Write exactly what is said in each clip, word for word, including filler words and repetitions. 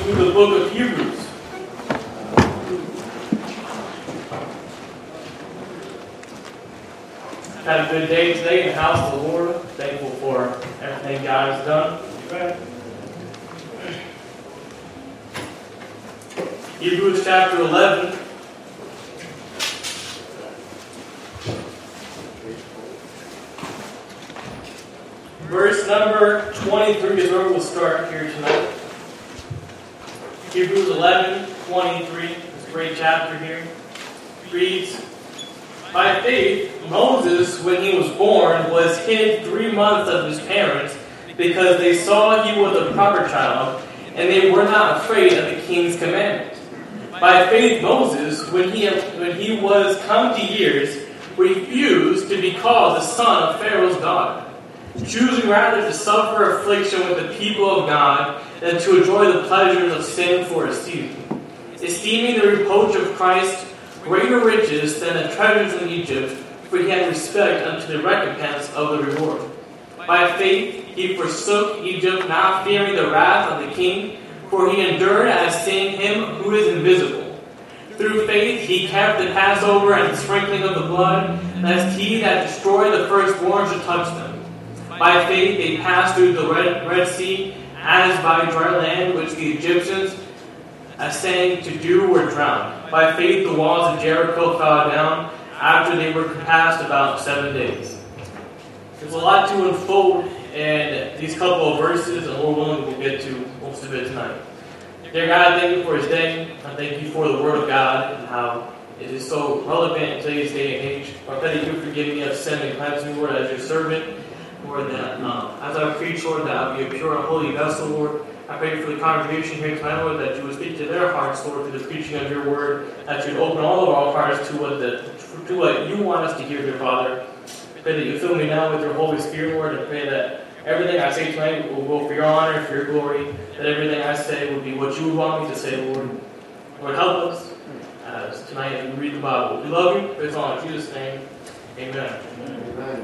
to the book of Hebrews. Had a good day today in the house of the Lord. Thankful for everything God has done. Amen. Hebrews chapter eleven. Verse number twenty-three is where we'll start here tonight. Hebrews eleven twenty-three. It's a great chapter here. It reads, "By faith, Moses, when he was born, was hid three months of his parents, because they saw he was a proper child, and they were not afraid of the king's commandment. By faith, Moses, when he when he was come to years, refused to be called the son of Pharaoh's daughter, choosing rather to suffer affliction with the people of God than to enjoy the pleasures of sin for a season, esteeming the reproach of Christ greater riches than the treasures in Egypt, for he had respect unto the recompense of the reward. By faith he forsook Egypt, not fearing the wrath of the king, for he endured as seeing him who is invisible. Through faith he kept the Passover and the sprinkling of the blood, lest he that destroyed the firstborn should touch them. By faith they passed through the Red, Red Sea, as by dry land, which the Egyptians, essaying to do, were drowned. By faith the walls of Jericho fell down, after they were compassed about seven days." There's a lot to unfold in these couple of verses, and Lord willing, we'll get to most of it tonight. Dear God, I thank you for His day. I thank you for the Word of God and how it is so relevant in today's day and age. I pray that you forgive me of sin and cleanse me, Lord, as your servant. Lord, that um, as I preach, Lord, that I'll be a pure and holy vessel, Lord. I pray for the congregation here tonight, Lord, that you would speak to their hearts, Lord, through the preaching of your word, that you would open all of our hearts to what the to what you want us to hear, dear Father. I pray that you fill me now with your Holy Spirit, Lord. I pray that everything I say tonight will go for your honor, for your glory, that everything I say will be what you would want me to say, Lord. Lord, help us as tonight as we read the Bible. We love you. Praise God in Jesus' name. Amen. Amen.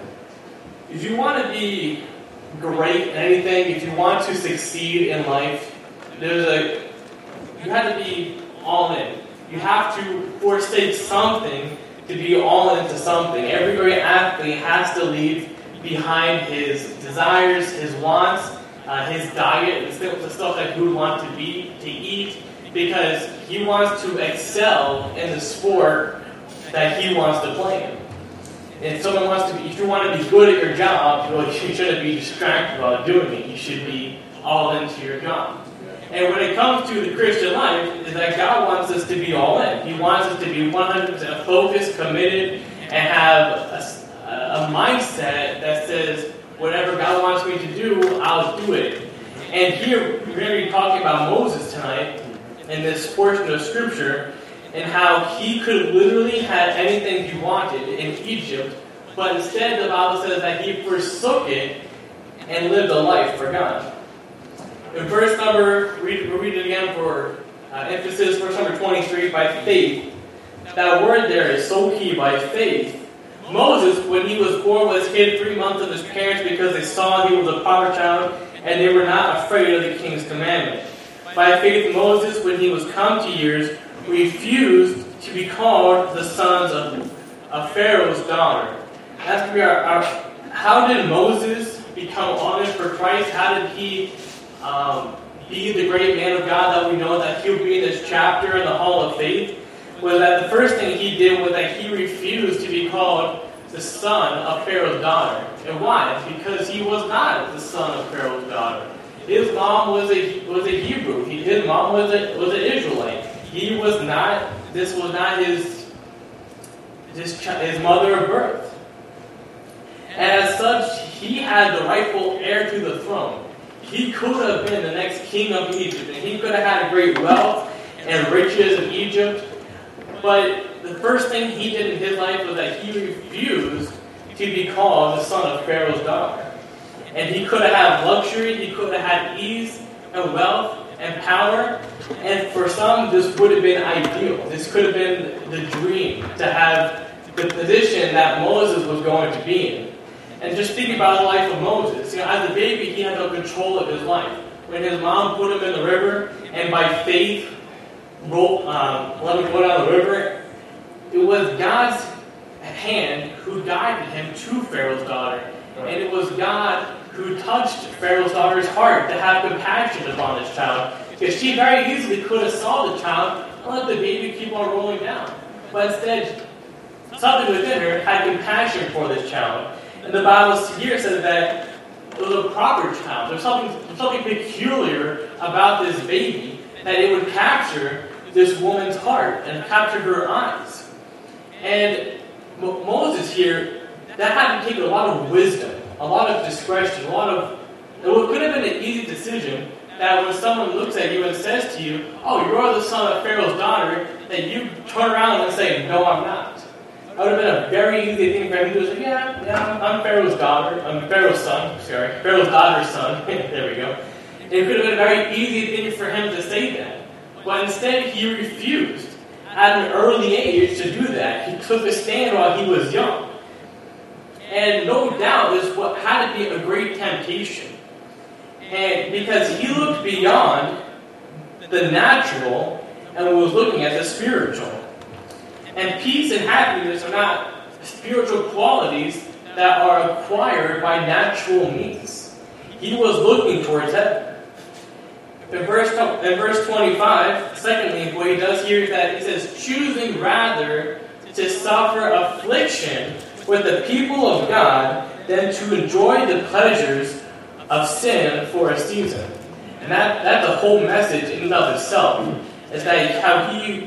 If you want to be great in anything, if you want to succeed in life, there's a you have to be all in. You have to forsake something to be all into something. Every great athlete has to leave behind his desires, his wants, uh, his diet, the stuff that he would want to be, to eat, because he wants to excel in the sport that he wants to play in. And if someone wants to be, if you want to be good at your job, well, you shouldn't be distracted while doing it. You should be all into your job. And when it comes to the Christian life, is that God wants us to be all in. He wants us to be one hundred percent focused, committed, and have a, a mindset that says, whatever God wants me to do, I'll do it. And here, we're going to be talking about Moses tonight, in this portion of Scripture, and how he could literally have anything he wanted in Egypt, but instead the Bible says that he forsook it and lived a life for God. In verse number, read, we'll read it again for uh, emphasis, verse number twenty-three, by faith. That word there is so key, by faith. Moses, when he was born, was hid three months of his parents because they saw he was a proper child, and they were not afraid of the king's commandment. By faith, Moses, when he was come to years, refused to be called the sons of, of Pharaoh's daughter. That's where our, our, how did Moses become honest for Christ? How did he um, be the great man of God that we know that he'll be in this chapter in the Hall of Faith? Was that the first thing he did was that he refused to be called the son of Pharaoh's daughter. And why? Because he was not the son of Pharaoh's daughter. His mom was a was a Hebrew. He, his mom was a was an Israelite. He was not. This was not his his his mother of birth. And as such, he had the rightful heir to the throne. He could have been the next king of Egypt, and he could have had great wealth and riches in Egypt. But the first thing he did in his life was that he refused to be called the son of Pharaoh's daughter. And he could have had luxury, he could have had ease and wealth and power. And for some, this would have been ideal. This could have been the dream, to have the position that Moses was going to be in. And just think about the life of Moses. You know, as a baby, he had no control of his life. when his mom put him in the river, and by faith, rolled, um, let him go down the river. It was God's hand who guided him to Pharaoh's daughter. Right. And it was God who touched Pharaoh's daughter's heart to have compassion upon this child. Because she very easily could have saw the child and let the baby keep on rolling down. But instead, something within her had compassion for this child. And the Bible here says that it was a proper child. There's something, something peculiar about this baby that it would capture this woman's heart and capture her eyes. And Mo- Moses here, that had to take a lot of wisdom, a lot of discretion, a lot of... It could have been an easy decision that when someone looks at you and says to you, oh, you're the son of Pharaoh's daughter, that you turn around and say, no, I'm not. That would have been a very easy thing for him to do. Say, yeah, yeah, I'm Pharaoh's daughter. I'm Pharaoh's son. Sorry, Pharaoh's daughter's son. There we go. It could have been a very easy thing for him to say that. But instead, he refused at an early age to do that. He took a stand while he was young. And no doubt this what had to be a great temptation. And because he looked beyond the natural and was looking at the spiritual. And peace and happiness are not spiritual qualities that are acquired by natural means. He was looking towards heaven. In verse, in verse twenty-five, secondly, what he does here is that he says, choosing rather to suffer affliction with the people of God than to enjoy the pleasures of sin for a season. And that, that's the whole message in and of itself, is that how he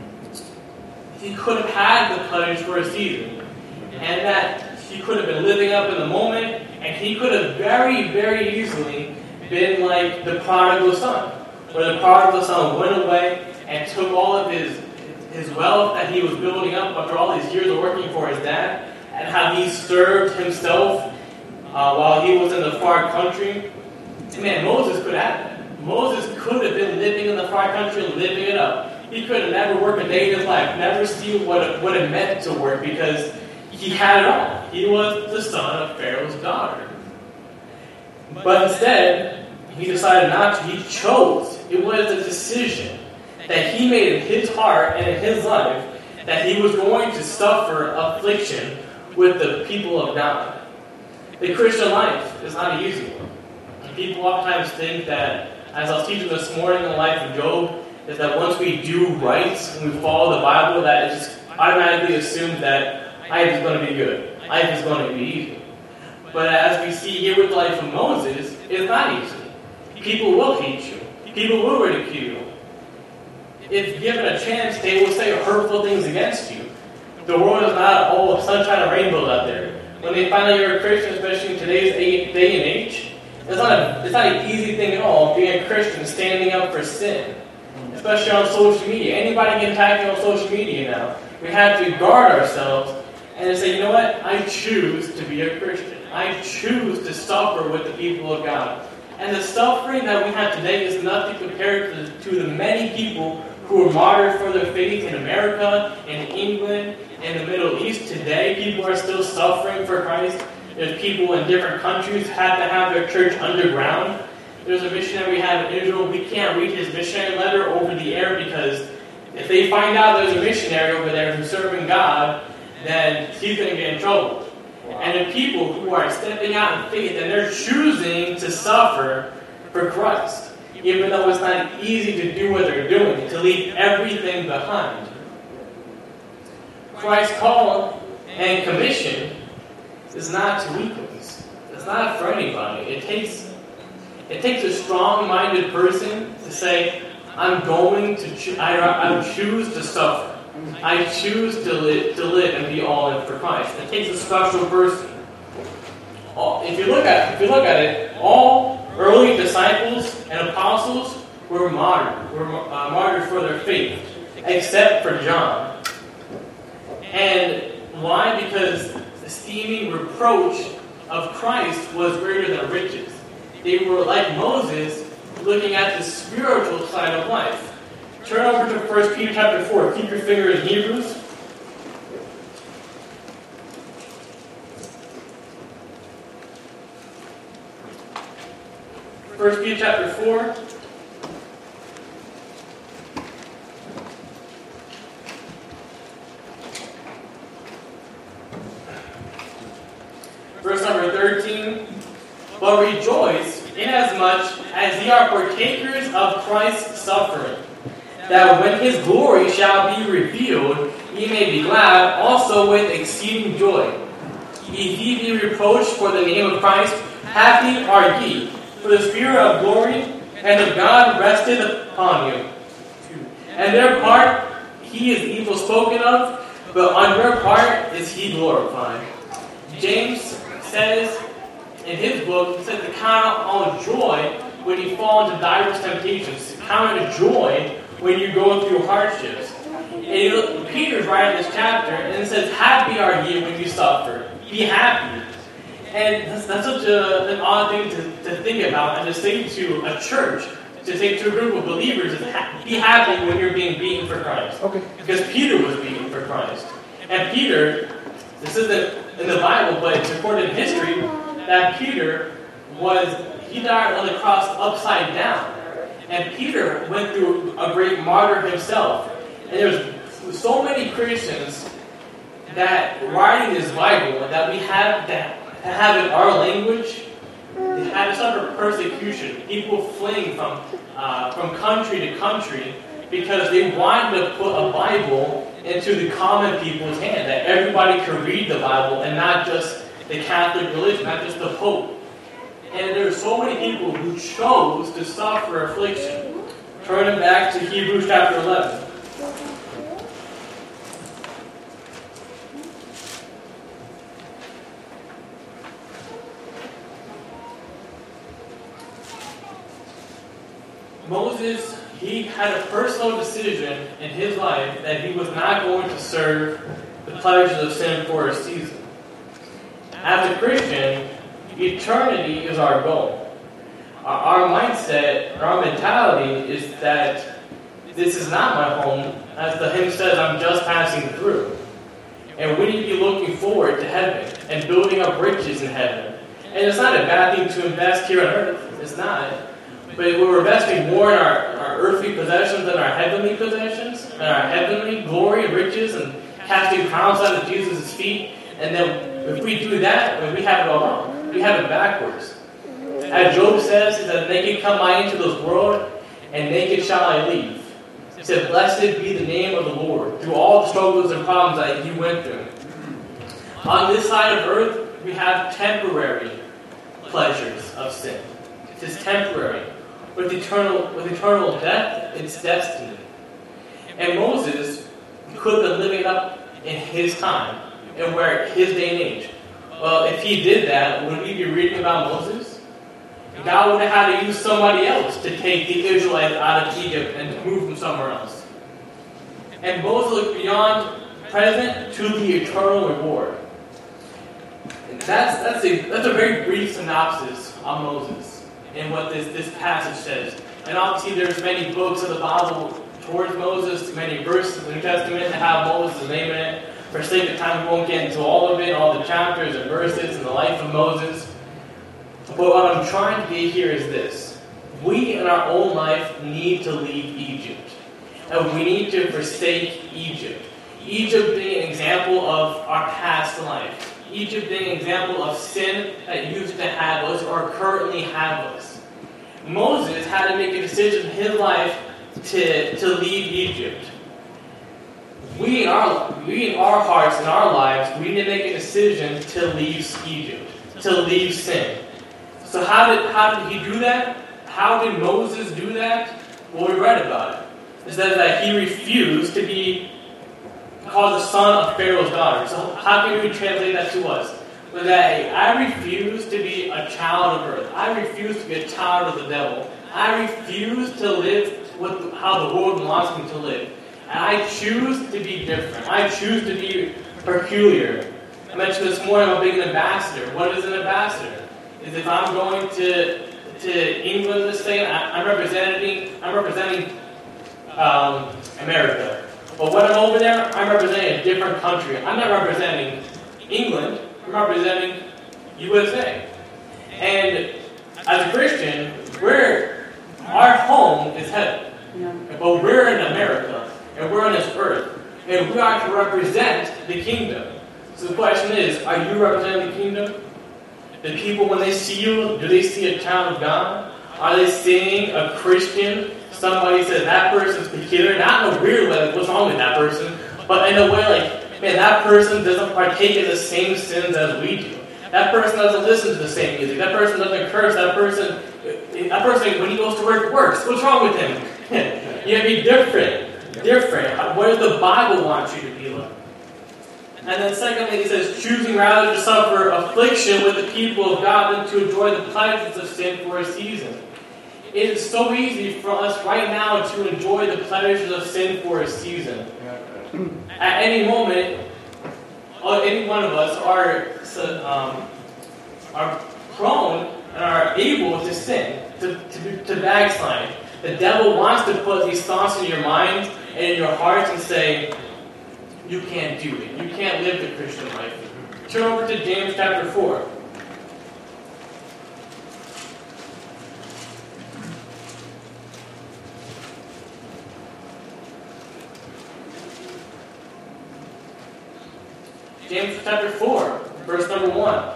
he could have had the pleasures for a season, and that he could have been living up in the moment, and he could have very, very easily been like the prodigal son, where the prodigal son went away and took all of his his wealth that he was building up after all these years of working for his dad, and how he served himself uh, while he was in the far country. Man, Moses could have that. Moses could have been living in the far country and living it up. He could have never worked a day in his life, never seen what it, what it meant to work, because he had it all. He was the son of Pharaoh's daughter. But instead, he decided not to. He chose. It was a decision that he made in his heart and in his life that he was going to suffer affliction with the people of God. The Christian life is not an easy one. And people oftentimes think that, as I was teaching this morning in the life of Job, is that once we do right and we follow the Bible, that it just automatically assumes that life is going to be good. Life is going to be easy. But as we see here with the life of Moses, it's not easy. People will hate you. People will ridicule you. If given a chance, they will say hurtful things against you. The world is not all sunshine and rainbows out there. When they find out you're a Christian, especially in today's day and age, it's not, a, it's not an easy thing at all, being a Christian, standing up for sin. Especially on social media. Anybody can attack you on social media now. We have to guard ourselves and say, you know what? I choose to be a Christian. I choose to suffer with the people of God. And the suffering that we have today is nothing compared to the, to the many people who were martyred for their faith in America, in England, in the Middle East. Today, people are still suffering for Christ. There's people in different countries had to have their church underground. There's a missionary we have in Israel. We can't read his missionary letter over the air because if they find out there's a missionary over there who's serving God, then he's going to get in trouble. Wow. And the people who are stepping out in faith and they're choosing to suffer for Christ, even though it's not easy to do what they're doing, to leave everything behind. Christ's call and commission is not to weaklings. It's not for anybody. It takes It takes a strong-minded person to say, I'm going to cho- I, I choose to suffer. I choose to live, to live and be all in for Christ. It takes a special person. All, if you look at if you look at it, all early disciples and apostles were martyred, were uh, martyred for their faith, except for John. And why? Because esteeming reproach of Christ was greater than riches. They were like Moses, looking at the spiritual side of life. Turn over to First Peter chapter four. Keep your finger in Hebrews. First Peter chapter four. Verse number thirteen. But rejoice inasmuch as ye are partakers of Christ's suffering, that when his glory shall be revealed, ye may be glad also with exceeding joy. If ye be reproached for the name of Christ, happy are ye, for the Spirit of glory and of God rested upon you. And their part he is evil spoken of, but on your part is he glorified. James says in his book, he says to count on joy when you fall into diverse temptations. To count on joy when you go through hardships. And you look, Peter's writing this chapter, and it says, happy are ye when you suffer. Be happy. And that's, that's such a, an odd thing to, to think about and to say to a church, to say to a group of believers, is ha- be happy when you're being beaten for Christ. Okay. Because Peter was beaten for Christ. And Peter, this isn't in the Bible, but it's recorded in history, that Peter was, he died on the cross upside down. And Peter went through a great martyr himself. And there's so many Christians that writing this Bible that we have that have in our language, they had to suffer persecution. People fleeing from uh, from country to country because they wanted to put a Bible into the common people's hand, that everybody could read the Bible and not just the Catholic religion, not just the Pope. And there's so many people who chose to suffer affliction. Turning back to Hebrews chapter eleven. Moses, he had a personal decision in his life that he was not going to serve the pleasures of sin for a season. As a Christian, eternity is our goal. Our, our mindset, our mentality is that this is not my home. As the hymn says, I'm just passing through. And we need to be looking forward to heaven and building up riches in heaven. And it's not a bad thing to invest here on earth. It's not. But we're investing more in our, our earthly possessions than our heavenly possessions, and our heavenly glory and riches, and casting crowns out of Jesus' feet. And then if we do that, then we have it all wrong. We have it backwards. As Job says, that naked come I into this world, and naked shall I leave. He said, blessed be the name of the Lord, through all the struggles and problems that he went through. On this side of earth, we have temporary pleasures of sin. It is temporary. With eternal, with eternal death, it's destiny. And Moses could have been living up in his time and where his day and age. Well, if he did that, would we be reading about Moses? God would have had to use somebody else to take the Israelites out of Egypt and to move them somewhere else. And Moses looked beyond present to the eternal reward. And that's that's a that's a very brief synopsis on Moses and what this, this passage says. And obviously there's many books of the Bible towards Moses, many verses in the New Testament that have Moses' name in it. For sake of time, we won't get into all of it, all the chapters and verses in the life of Moses. But what I'm trying to get here is this. We in our own life need to leave Egypt. And we need to forsake Egypt. Egypt being an example of our past life. Egypt being an example of sin that used to have us or currently have us. Moses had to make a decision in his life to, to leave Egypt. We in, our, we in our hearts, in our lives, we need to make a decision to leave Egypt, to leave sin. So how did, how did he do that? How did Moses do that? Well, we read about it. It says that he refused to be called the son of Pharaoh's daughter. So how can we translate that to us? But that, hey, I refuse to be a child of earth. I refuse to be a child of the devil. I refuse to live with how the world wants me to live. And I choose to be different. I choose to be peculiar. I mentioned this morning about being an ambassador. What is an ambassador? Is if I'm going to to England, let's say, I'm representing I'm representing um, America. But when I'm over there, I'm representing a different country. I'm not representing England. I'm representing U S A. And as a Christian, we're, our home is heaven. Yeah. But we're in America, and we're on this earth, and we are to represent the kingdom. So the question is, are you representing the kingdom? The people, when they see you, do they see a child of God? Are they seeing a Christian? Somebody says that person's peculiar, not in a weird way, like what's wrong with that person, but in a way like, man, that person doesn't partake in the same sins as we do. That person doesn't listen to the same music. That person doesn't curse. That person, that person, when he goes to work, works. What's wrong with him? You have to be different. Different. What does the Bible want you to be like? And then secondly, he says, choosing rather to suffer affliction with the people of God than to enjoy the pleasures of sin for a season. It is so easy for us right now to enjoy the pleasures of sin for a season. At any moment, any one of us are, um, are prone and are able to sin, to, to, to backslide. The devil wants to put these thoughts in your mind and in your heart and say, you can't do it. You can't live the Christian life. Turn over to James chapter four. James chapter four, verse number one.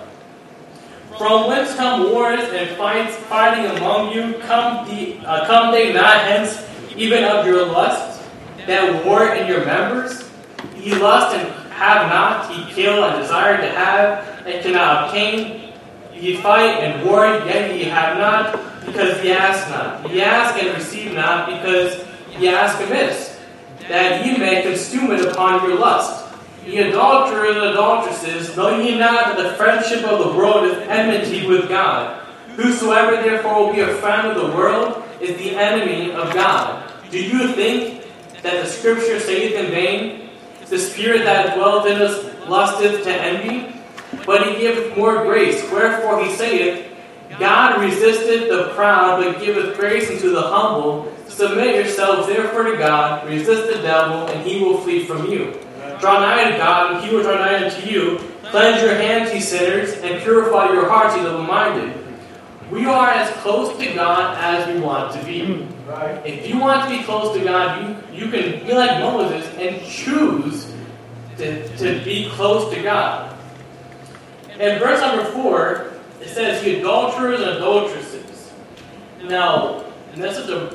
From whence come wars and fights, fighting among you? Come, the, uh, come they not hence, even of your lust, that war in your members? Ye lust and have not, ye kill and desire to have, and cannot obtain. Ye fight and war, yet ye have not, because ye ask not. Ye ask and receive not, because ye ask amiss, that ye may consume it upon your lust. Ye adulterers and adulteresses, know ye not that the friendship of the world is enmity with God? Whosoever therefore will be a friend of the world is the enemy of God. Do you think that the Scripture saith in vain, the Spirit that dwelleth in us lusteth to envy? But he giveth more grace. Wherefore he saith, God resisteth the proud, but giveth grace unto the humble. Submit yourselves therefore to God, resist the devil, and he will flee from you. Draw nigh to God, and he will draw nigh unto you. Cleanse your hands, ye sinners, and purify your hearts, ye double-minded. We are as close to God as we want to be. Right. If you want to be close to God, you, you can be like Moses and choose to, to be close to God. In verse number four, it says, ye adulterers and adulteresses. Now, and this is a,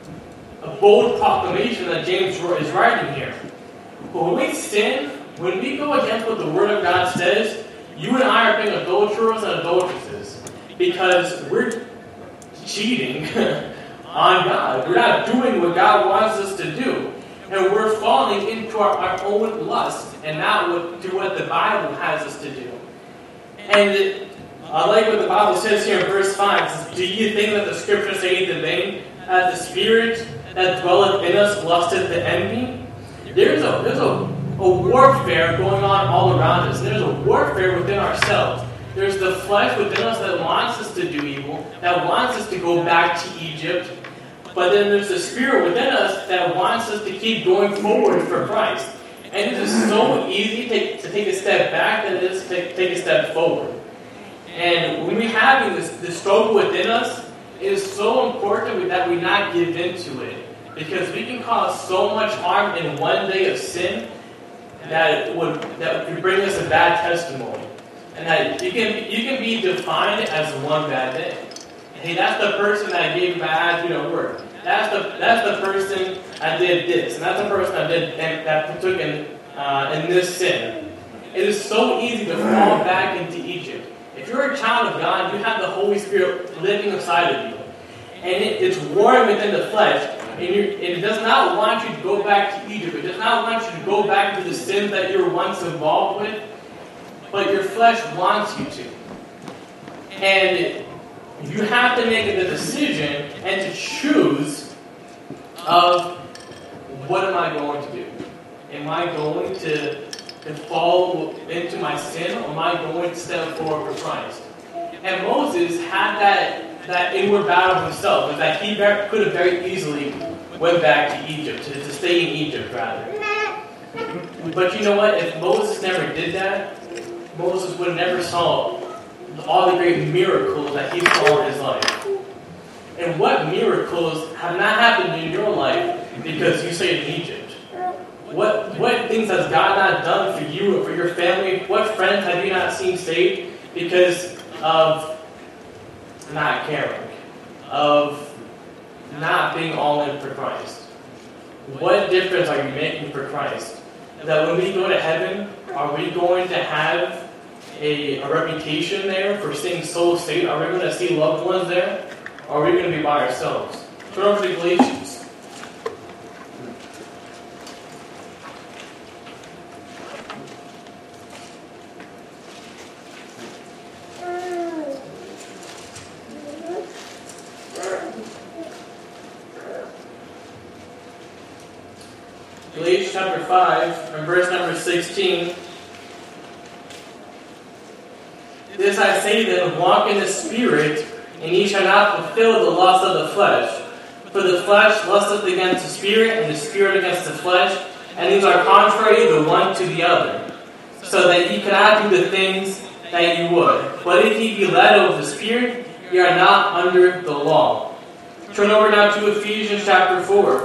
a bold proclamation that James is writing here. But when we sin, when we go against what the Word of God says, you and I are being adulterers and adulteresses because we're cheating on God. We're not doing what God wants us to do. And we're falling into our, our own lust and not what, to what the Bible has us to do. And it, I like what the Bible says here in verse five. It says, do you think that the Scripture saith in vain, that the Spirit that dwelleth in us lusteth to envy? There's a there's a, a warfare going on all around us. There's a warfare within ourselves. There's the flesh within us that wants us to do evil, that wants us to go back to Egypt. But then there's the Spirit within us that wants us to keep going forward for Christ. And it is so easy to take, to take a step back than it is to take, take a step forward. And when we're having this, this struggle within us, it is so important that we not give into it. Because we can cause so much harm in one day of sin that it would that would bring us a bad testimony. And that you can you can be defined as one bad day. Hey, that's the person that gave bad attitude at work. That's the that's the person that did this, and that's the person that did and that took in uh, in this sin. It is so easy to fall back into Egypt. If you're a child of God, you have the Holy Spirit living inside of you, and it, it's warm within the flesh. And it does not want you to go back to Egypt. It does not want you to go back to the sins that you were once involved with. But your flesh wants you to. And you have to make the decision and to choose of what am I going to do? Am I going to, to fall into my sin, or am I going to step forward for Christ? And Moses had that that inward battle himself, is that he very, could have very easily went back to Egypt, to, to stay in Egypt rather. But you know what? If Moses never did that, Moses would have never saw all the great miracles that he saw in his life. And what miracles have not happened in your life because you stayed in Egypt? What what things has God not done for you or for your family? What friends have you not seen saved because of not caring, of not being all in for Christ? What difference are you making for Christ? That when we go to heaven, are we going to have a, a reputation there for staying so safe? Are we going to see loved ones there? Or are we going to be by ourselves? Turn over to Galatians. Galatians chapter five, and verse number sixteen. This I say then, walk in the Spirit, and ye shall not fulfill the lust of the flesh. For the flesh lusteth against the Spirit, and the Spirit against the flesh, and these are contrary the one to the other, so that ye cannot do the things that ye would. But if ye be led of the Spirit, ye are not under the law. Turn over now to Ephesians chapter four.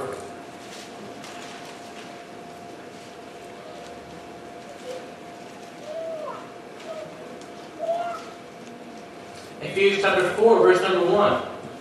Ephesians chapter four, verse number one.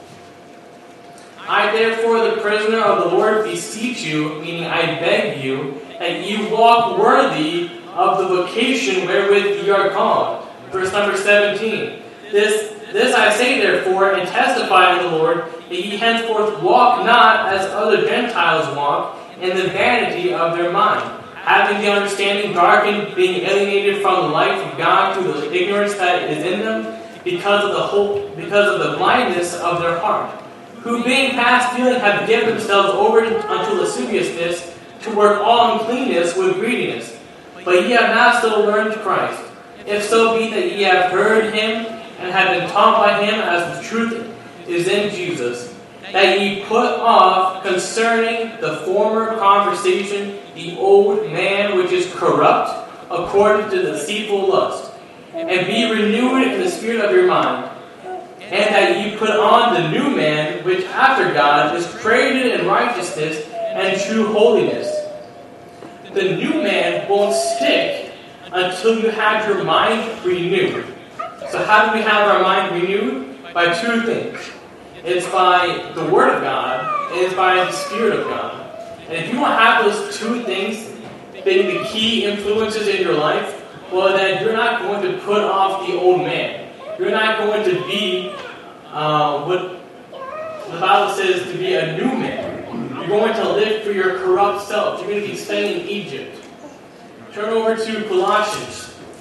I therefore, the prisoner of the Lord, beseech you, meaning I beg you, that ye walk worthy of the vocation wherewith ye are called. Verse number seventeen. This, this I say therefore, and testify in the Lord, that ye henceforth walk not as other Gentiles walk, in the vanity of their mind, having the understanding darkened, being alienated from the life of God through the ignorance that is in them, because of the hope, because of the blindness of their heart, who being past feeling have given themselves over unto lasciviousness, to work all uncleanness with greediness. But ye have not so learned Christ, if so be that ye have heard him, and have been taught by him, as the truth is in Jesus, that ye put off concerning the former conversation the old man which is corrupt, according to the deceitful lust, and be renewed in the spirit of your mind, and that ye put on the new man, which after God is created in righteousness and true holiness. The new man won't stick until you have your mind renewed. So how do we have our mind renewed? By two things. It's by the Word of God, and it's by the Spirit of God. And if you don't have those two things being the key influences in your life, well, then you're not going to put off the old man. You're not going to be uh, what the Bible says to be a new man. You're going to live for your corrupt self. You're going to be staying in Egypt. Turn over to Colossians.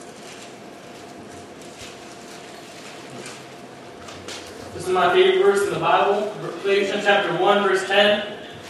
This is my favorite verse in the Bible. Galatians chapter one, verse ten.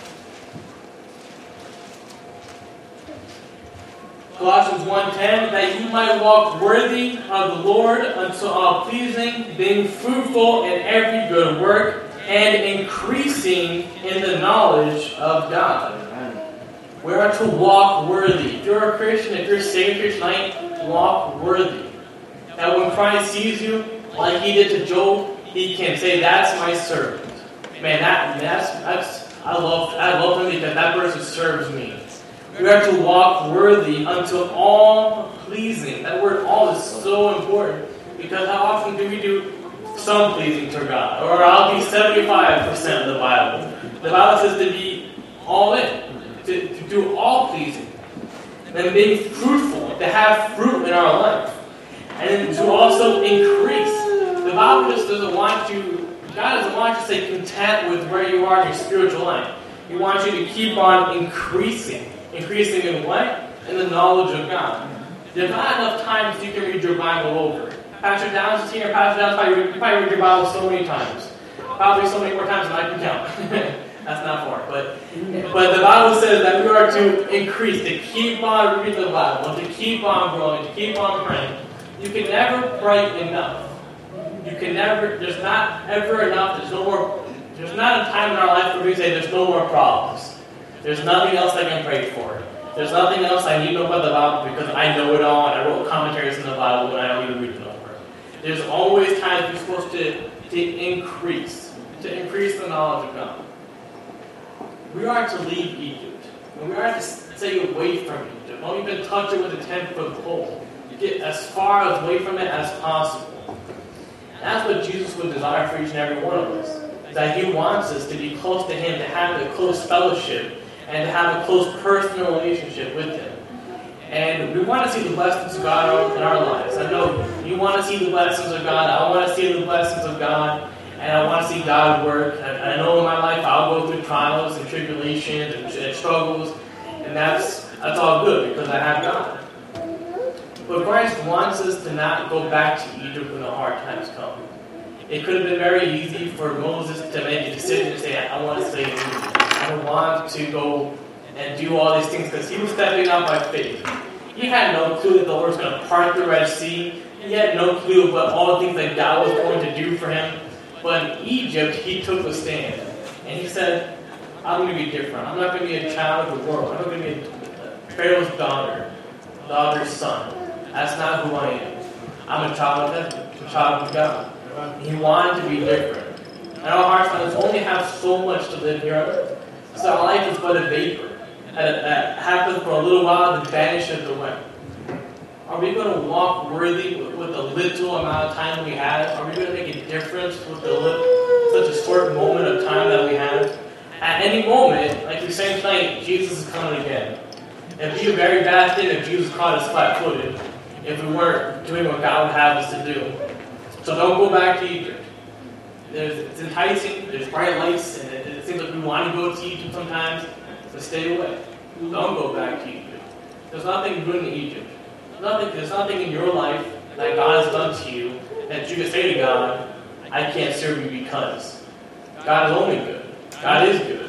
Colossians one ten, that you might walk worthy of the Lord unto all pleasing, being fruitful in every good work, and increasing in the knowledge of God. We are to walk worthy. If you're a Christian, if you're saved here tonight, walk worthy. That when Christ sees you, like he did to Job, he can say, "That's my servant." Man, that that's that's I love I love him because that person serves me. We are to walk worthy unto all pleasing. That word "all" is so important because how often do we do some pleasing to God? Or I'll be seventy-five percent of the Bible. The Bible says to be all in, to, to do all pleasing. Then being fruitful, to have fruit in our life. And to also increase. The Bible just doesn't want you, God doesn't want you to stay content with where you are in your spiritual life. He wants you to keep on increasing. Increasing in what? In the knowledge of God. There's not enough times you can read your Bible over. Pastor Downs is here. Pastor Downs probably, you probably read your Bible so many times. Probably so many more times than I can count. That's not far. But, but the Bible says that we are to increase, to keep on reading the Bible, to keep on growing, to keep on praying. You can never pray enough. You can never, there's not ever enough, there's no more, there's not a time in our life where we say there's no more problems. There's nothing else I can pray for. There's nothing else I need to know about the Bible because I know it all and I wrote commentaries in the Bible and I don't need to read it over. There's always times we're supposed to, to increase, to increase the knowledge of God. We are to leave Egypt, and we are to stay away from Egypt. Don't even touch it with a ten-foot pole. Get as far away from it as possible. And that's what Jesus would desire for each and every one of us. That He wants us to be close to Him, to have a close fellowship, and to have a close personal relationship with Him. And we want to see the blessings of God in our lives. I know you want to see the blessings of God. I want to see the blessings of God. And I want to see God work. And I know in my life I'll go through trials and tribulations and, and struggles. And that's, that's all good because I have God. But Christ wants us to not go back to Egypt when the hard times come. It could have been very easy for Moses to make a decision and say, I want to stay in Egypt. I don't want to go and do all these things because he was stepping out by faith. He had no clue that the Lord was going to part the Red Sea. He had no clue about all the things that God was going to do for him. But in Egypt, he took a stand. And he said, I'm going to be different. I'm not going to be a child of the world. I'm not going to be a Pharaoh's daughter, daughter's son. That's not who I am. I'm a child of heaven, a child of God. He wanted to be different. And our hearts and minds only have so much to live here on earth. So our life is but a vapor that, that happens for a little while and vanishes away. Are we going to walk worthy with, with the little amount of time we have? Are we going to make a difference with the li- such a short moment of time that we have? At any moment, like we sang tonight, Jesus is coming again. It'd be a very bad thing if Jesus caught us flat-footed, if we weren't doing what God would have us to do. So don't go back to Egypt. There's, it's enticing, there's bright lights, and it, it seems like we want to go to Egypt sometimes, but stay away. Don't go back to Egypt. There's nothing good in Egypt. There's nothing, there's nothing in your life that God has done to you that you can say to God, I can't serve you because. God is only good. God is good.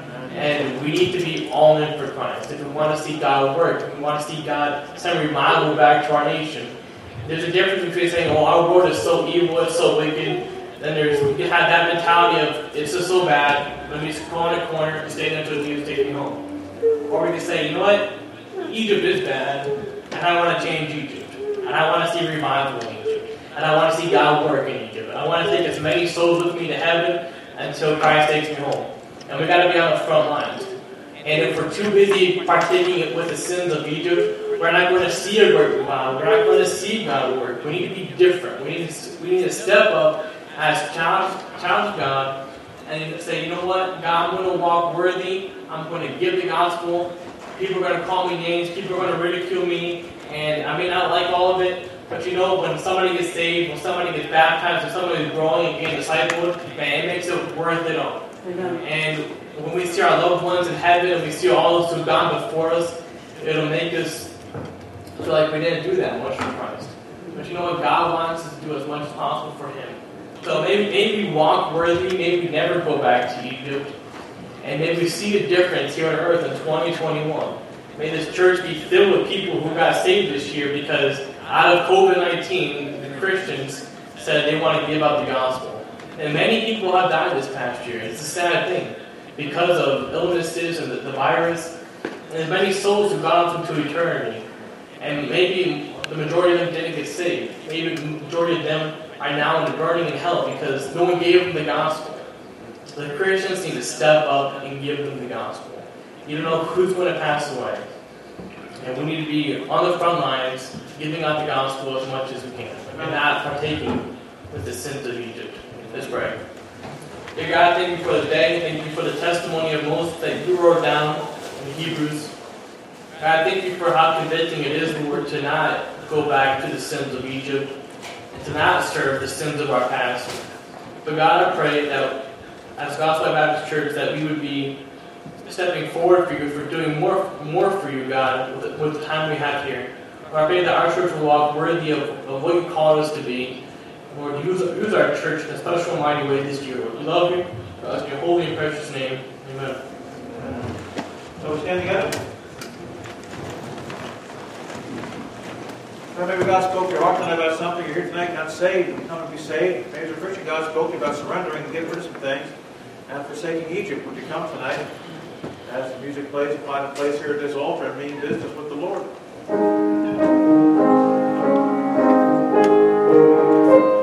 And we need to be all in for Christ. If we want to see God work, if we want to see God send revival back to our nation, there's a difference between saying, oh, our world is so evil, it's so wicked. Then there's, we can have that mentality of, it's just so bad, let me just go in a corner and stay there until Jesus takes me home. Or we can say, you know what, Egypt is bad, and I want to change Egypt. And I want to see revival in Egypt. And I want to see God work in Egypt. I want to take as many souls with me to heaven until Christ takes me home. And we got to be on the front lines. And if we're too busy partaking with the sins of Egypt, we're not going to see a work of God. We're not going to see God work. We need to be different. We need to, we need to step up as challenge, challenge God and say, you know what, God, I'm going to walk worthy. I'm going to give the gospel. People are going to call me names. People are going to ridicule me. And I may not like all of it. But you know, when somebody gets saved, when somebody gets baptized, when somebody is growing and getting discipled, man, it makes it worth it all. And when we see our loved ones in heaven and we see all those who've gone before us, it'll make us feel like we didn't do that much for Christ. But you know what? God wants us to do as much as possible for Him. So maybe, maybe we walk worthy, maybe we never go back to Egypt, and maybe we see a difference here on earth in twenty twenty-one. May this church be filled with people who got saved this year because out of COVID nineteen, the Christians said they want to give up the gospel. And many people have died this past year. It's a sad thing because of illnesses and the, the virus. And there's many souls who've gone off into eternity. And maybe the majority of them didn't get saved. Maybe the majority of them are now in the burning in hell because no one gave them the gospel. The Christians need to step up and give them the gospel. You don't know who's going to pass away. And we need to be on the front lines, giving out the gospel as much as we can, and not partaking with the sins of Egypt. Let's pray. Dear God, thank you for the day. Thank you for the testimony of Moses that you wrote down in Hebrews. God, thank you for how convincing it is, Lord, to not go back to the sins of Egypt and to not serve the sins of our past. But God, I pray that as Gospel Baptist Church that we would be stepping forward for you, for doing more more for you, God, with, with the time we have here. Lord, I pray that our church will walk worthy of, of what you called us to be. Lord, use, use our church in a special and mighty way this year. Lord, we love you. We ask your holy and precious name. Amen. So we're standing up. Well, maybe God spoke to your heart tonight about something. You're here tonight, not saved. You come to be saved. Maybe as a Christian, God spoke to you about surrendering and getting rid of some things and forsaking Egypt. Would you come tonight? As the music plays, find a place here at this altar and mean business with the Lord.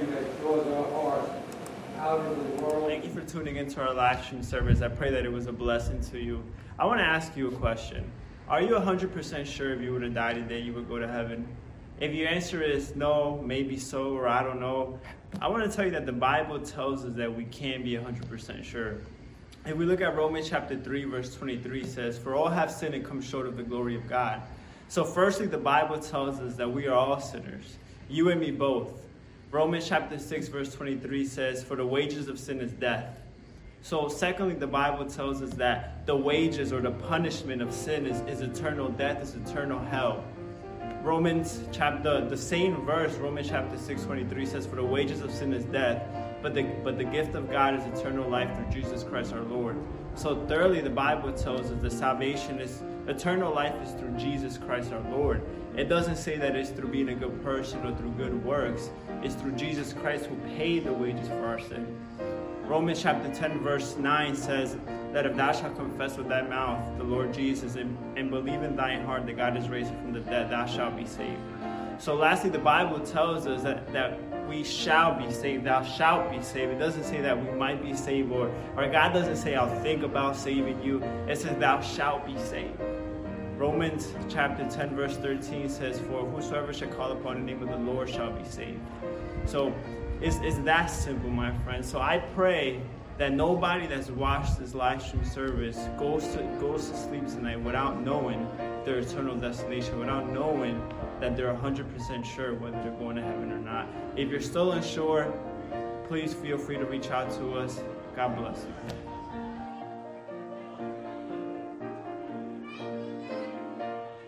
thing that draws our hearts out of the world. Thank you for tuning into our live stream service. I pray that it was a blessing to you. I want to ask you a question. Are you one hundred percent sure if you would have died today, you would go to heaven? If your answer is no, maybe so, or I don't know, I want to tell you that the Bible tells us that we can be one hundred percent sure. If we look at Romans chapter three, verse twenty-three, it says, "For all have sinned and come short of the glory of God." So firstly, the Bible tells us that we are all sinners. You and me both. Romans chapter six, verse twenty-three says, "For the wages of sin is death." So secondly, the Bible tells us that the wages or the punishment of sin is, is eternal death, is eternal hell. Romans chapter, the same verse, Romans chapter six, twenty-three says, "For the wages of sin is death, but the but the gift of God is eternal life through Jesus Christ our Lord." So thirdly, the Bible tells us that salvation is, eternal life is through Jesus Christ our Lord. It doesn't say that it's through being a good person or through good works. It's through Jesus Christ who paid the wages for our sin. Romans chapter ten, verse nine says that if thou shalt confess with thy mouth the Lord Jesus and, and believe in thine heart that God is raised from the dead, thou shalt be saved. So lastly, the Bible tells us that, that we shall be saved. Thou shalt be saved. It doesn't say that we might be saved, or, or God doesn't say, "I'll think about saving you." It says, "Thou shalt be saved." Romans chapter ten, verse thirteen says, "For whosoever shall call upon the name of the Lord shall be saved." So it's, it's that simple, my friends. So I pray that nobody that's watched this live stream service goes to goes to sleep tonight without knowing their eternal destination, without knowing that they're one hundred percent sure whether they're going to heaven or not. If you're still unsure, please feel free to reach out to us. God bless you.